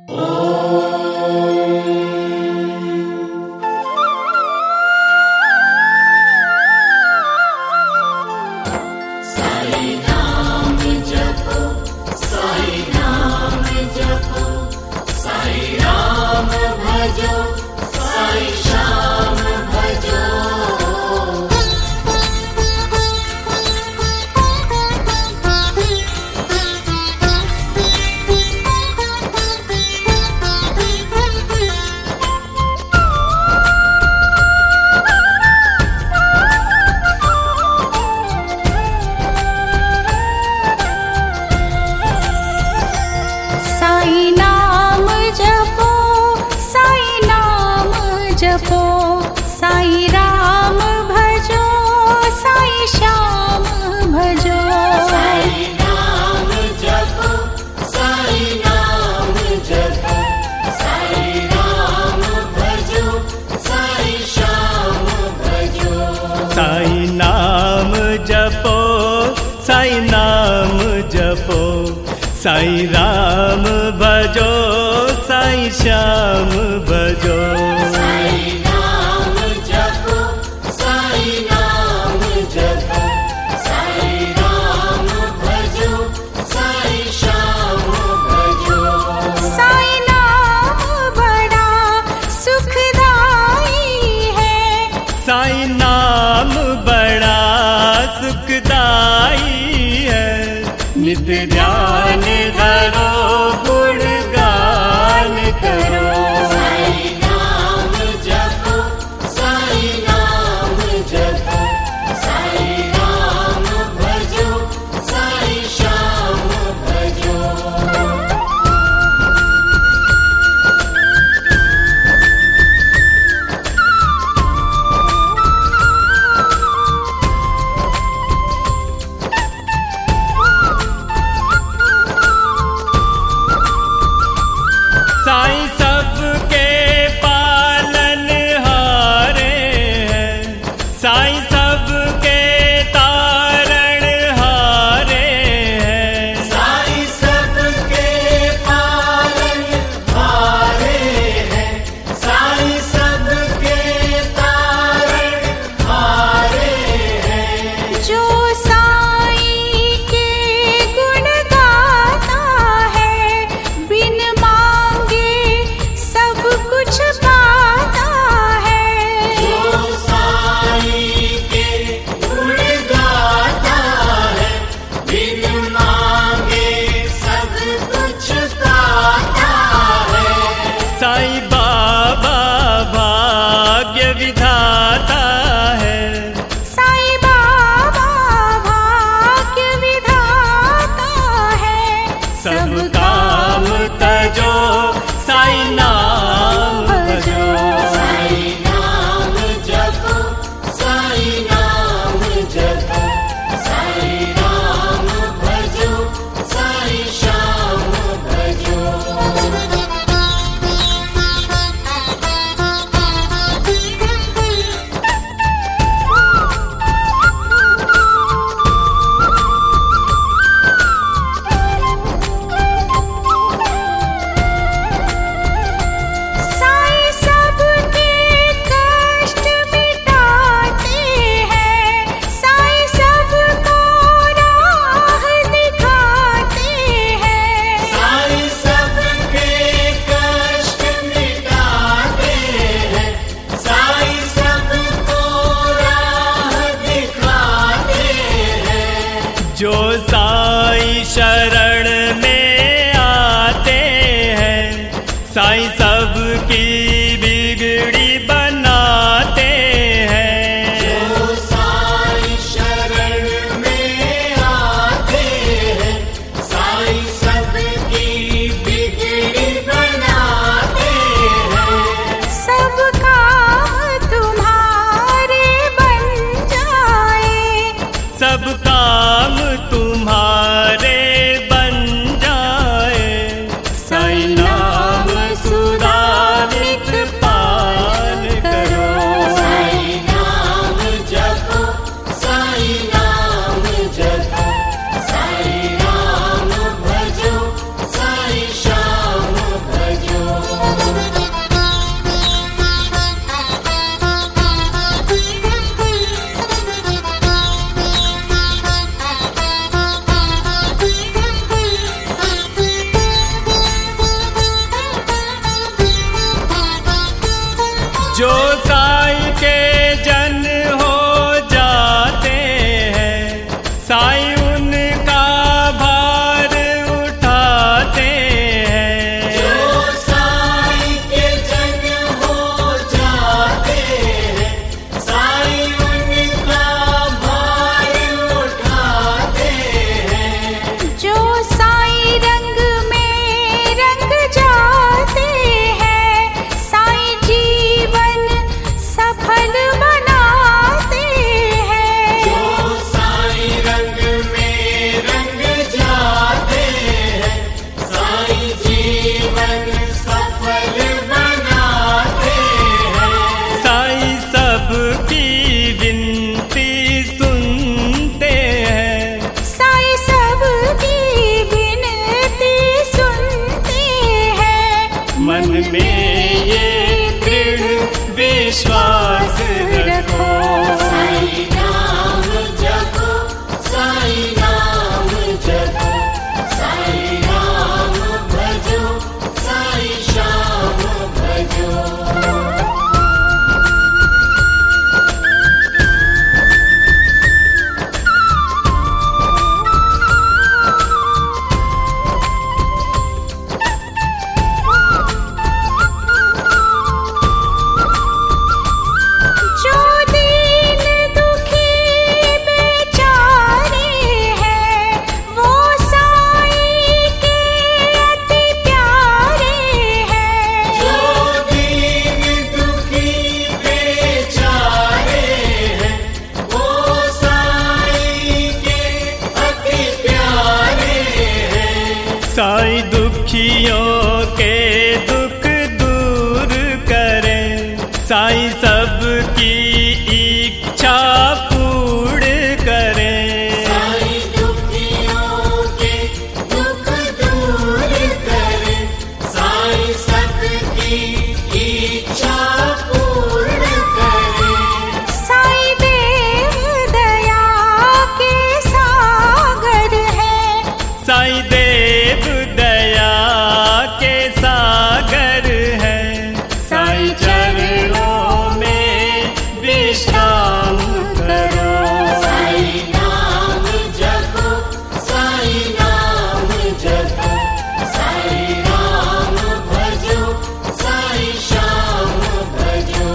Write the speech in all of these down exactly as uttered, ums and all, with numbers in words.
साईं राम भजो साईं श्याम भजो। साईं नाम जपो साईं नाम जपो साईं राम भजो साईं श्याम भजो। साईं नाम बड़ा सुखदाई है। साईं नाम बड़ा सुखदाई है। नित्य ध्यान धरो गुणगान करो। साईं नाम जपो साईं नाम जपो साईं राम भजो साईं श्याम भजो। साईं सबके पालन हारे हैं। साईं सबके तारण हारे हैं। साईं सबके पालन हारे हैं। साईं सबके तारण हारे हैं। जो साईं के गुण गाता है बिन मांगे सब कुछ पाता है। जो साईं के गुण गाता है बिन मांगे सब कुछ पाता है। साईं बाबा भाग्य विधाता है। साईं बाबा भाग्य विधाता है। सब काम तजो साईं नाम भजो। साईं नाम जपो साईं नाम जपो साईं राम भजो साईं श्याम भजो। साईं सब में ये दृढ़ विश्वास रखो। साई नाम जपो, साई नाम जपो, साई नाम भजो, साई श्याम भजो। जो दीन दुखी बेचारे हैं वो साईं के अति प्यारे हैं। जो दीन दुखी बेचारे हैं वो साईं के अति प्यारे हैं। साईं दुखियों के दुख दूर करें, साईं सबकी इच्छा पूर्ण करें। साईं दुखियों के दुख दूर करे, साईं सबकी इच्छा पूर्ण करे। साईं देव दया के सागर है। साईं देव दया के सागर है। साईं चरणों में विश्राम करो। साई नाम जपो, साई नाम जपो, साई नाम भजो, साई श्याम भजो।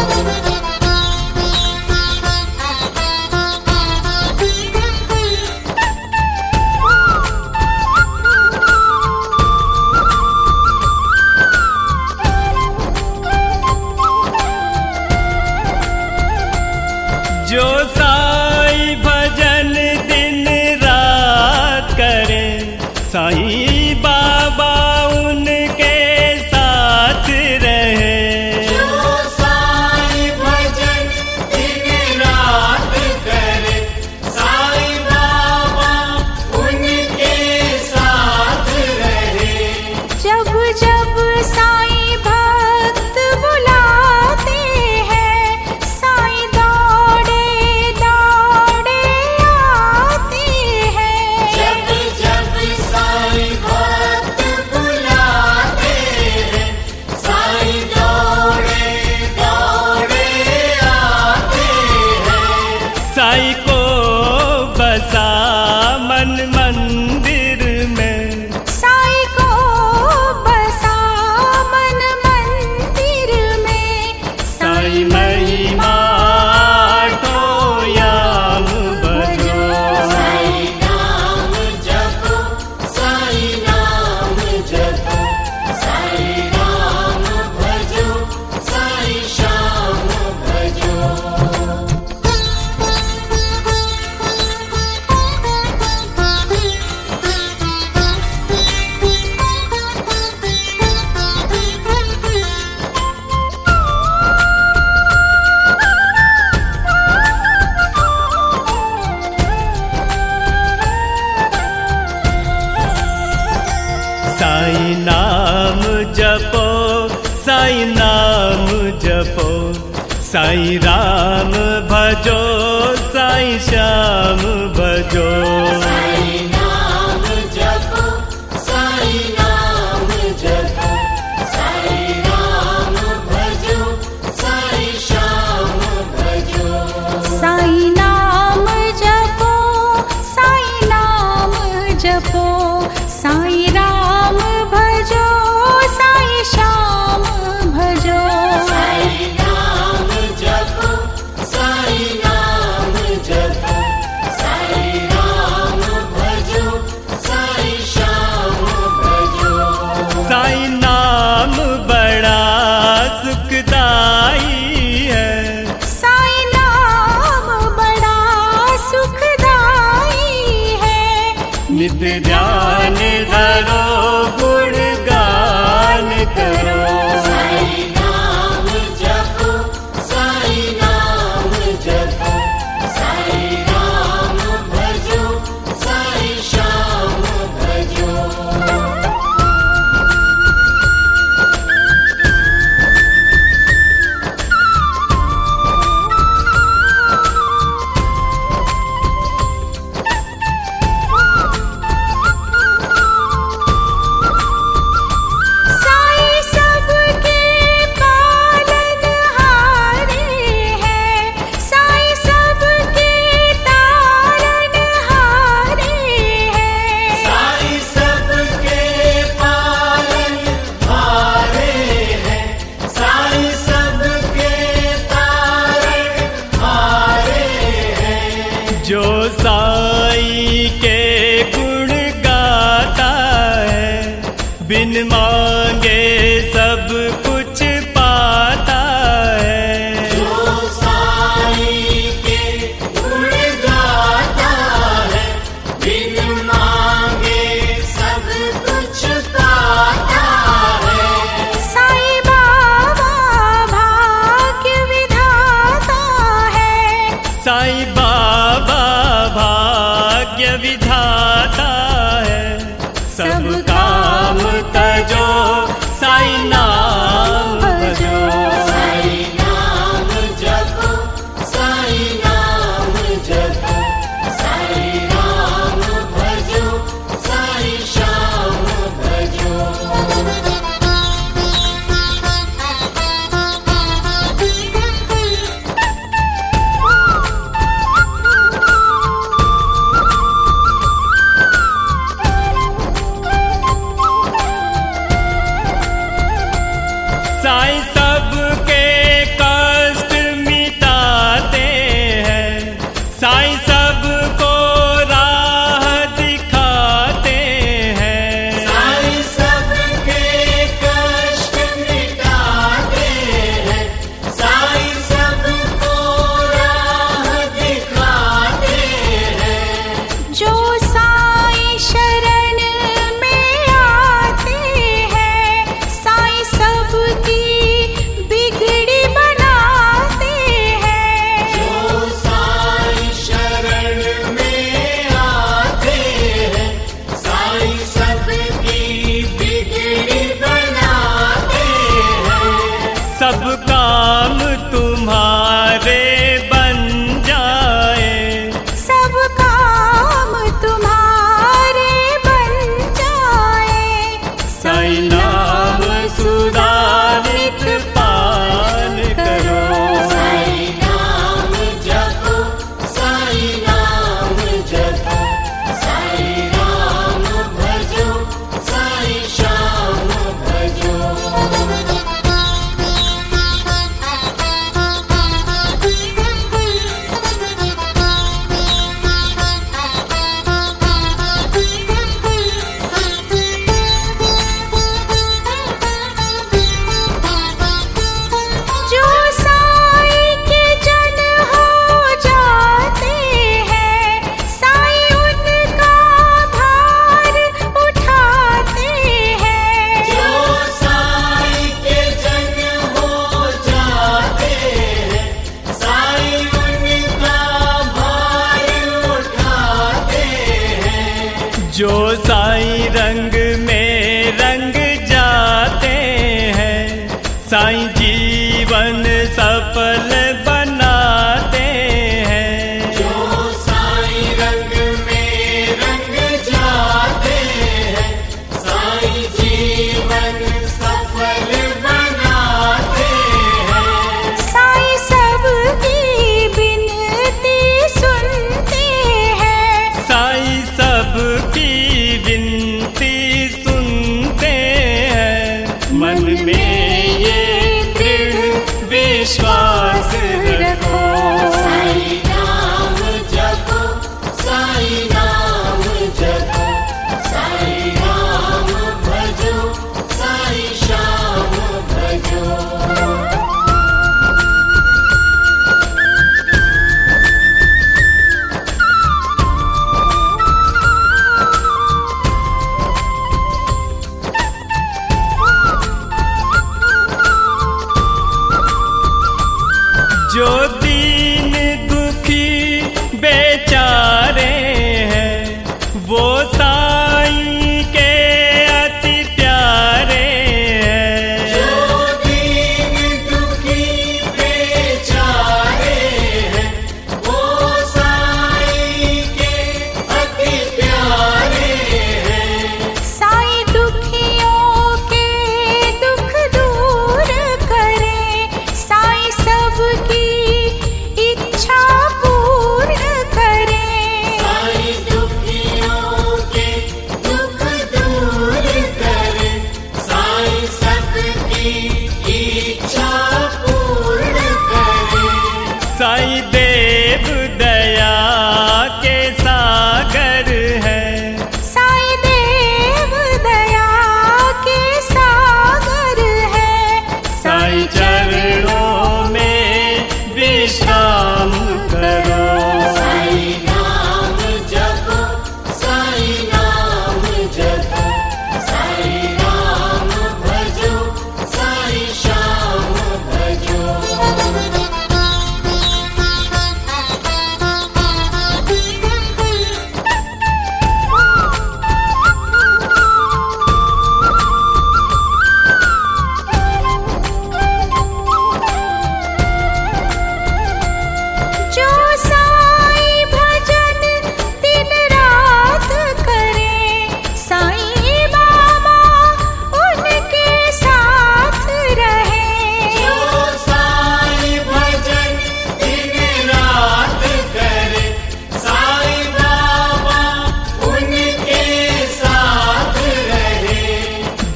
जो साईं भजन दिन रात करे, साईं बाबा उनके साथ रहे। जो साईं भजन दिन रात करे, साईं बाबा उनके साथ रहे। जब जब साईं भक्त बुलाते हैं साईं दौड़े दौड़े आते हैं। जब जब साईं भक्त बुलाते हैं, साईं दौड़े दौड़े आते हैं। साईं को बसा मन मंदिर में, साईं को बसा मन मंदिर में। साईं महिमा याम भजो। साई नाम जपो, साई नाम जपो, साई नाम भजो, साई श्याम भजो। साईं नाम जपो, साईं नाम जपो, साईं राम भजो, साईं श्याम भजो। साई नाम जपो, साई नाम जपो, साई राम भजो, साई श्याम भजो। साईं नाम जपो, साईं नाम जपो, साईं राम भजो, साईं श्याम भजो। साई नाम जपो, साई नाम जपो, साई राम बिन मांगे सब कुछ पाता है। जो साईं के गुण गाता है, बिन मांगे सब कुछ पाता है। साईं बाबा भाग्य विधाता है। साईं बाबा भाग्य विधाता है। सब काम तजो साईं नाम भजो। साईं नाम जपो, साईं नाम जपो, साईं राम भजो, साईं श्याम भजो। साईं सबके कष्ट मिटाते हैं। साईं सबको राह दिखाते हैं। साईं सबके कष्ट मिटाते हैं, साईं सबको राह दिखाते हैं। जो साईं शरण में आते हैं, साईं सबकी बिगड़ी बनाते हैं। जो साईं शरण में आते हैं, साईं सबकी बिगड़ी बनाते हैं। सब काम तुम्हारे बन जाए। सब काम तुम्हारे बन जाए। साईं नाम सुधारित पान करो। साईं नाम जपो, साईं नाम जपो, साईं राम भजो, साईं श्याम भजो। जो साईं के जन हो जाते हैं, साईं उनका भार उठाते हैं। जो साईं के जन हो जाते हैं, साईं उनका भार उठाते हैं। जो साईं रंग में रंग जाते हैं। साईं जीवन सफल बनाते हैं। जो साईं रंग में रंग जाते हैं, साईं जीवन सफल बनाते हैं। साईं सबकी बिनती सुनते हैं। साईं सबकी विनती सुनते हैं। मन में ये दृढ़ विश्वास रखो। साईं नाम जपो, साईं नाम जपो, साईं राम भजो, साईं श्याम भजो।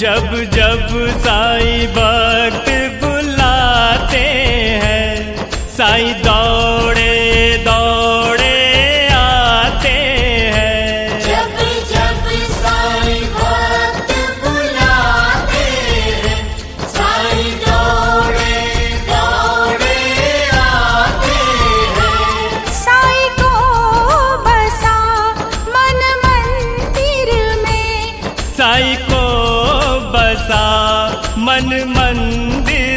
जब जब साईं भक्त बुलाते हैं, साईं दौड़े दौड़े आते हैं। जब जब साईं भक्त बुलाते हैं, साईं दौड़े दौड़े आते हैं। साईं को बसा मन मंदिर में, साईं को बसा मन मंदिर